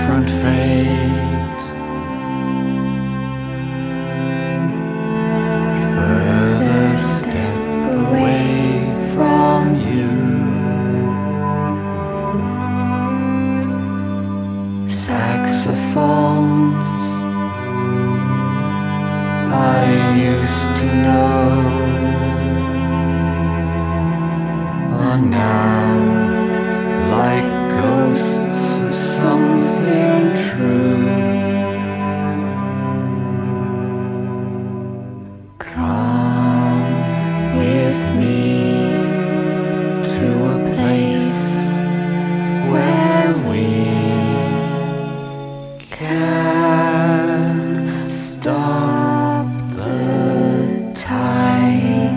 different fate. Further step away from you. Saxophones I used to know are now like ghosts of something true. Come with me to a place where we can stop the time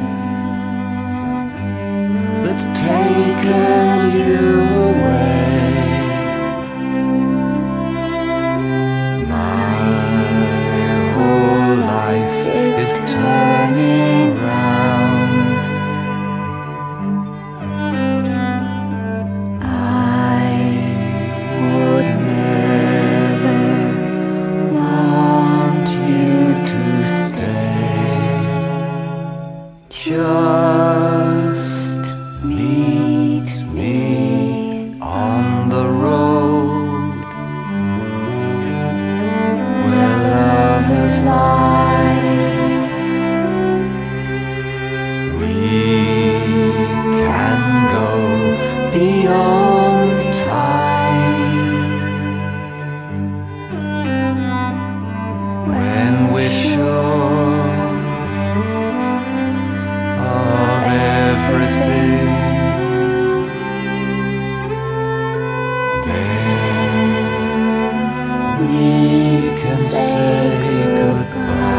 that's taken you away. My whole life is turning round. I would never want you to stay. Just meet me on the road where lovers lie. We can go beyond time when we're sure of everything. Then we can say goodbye.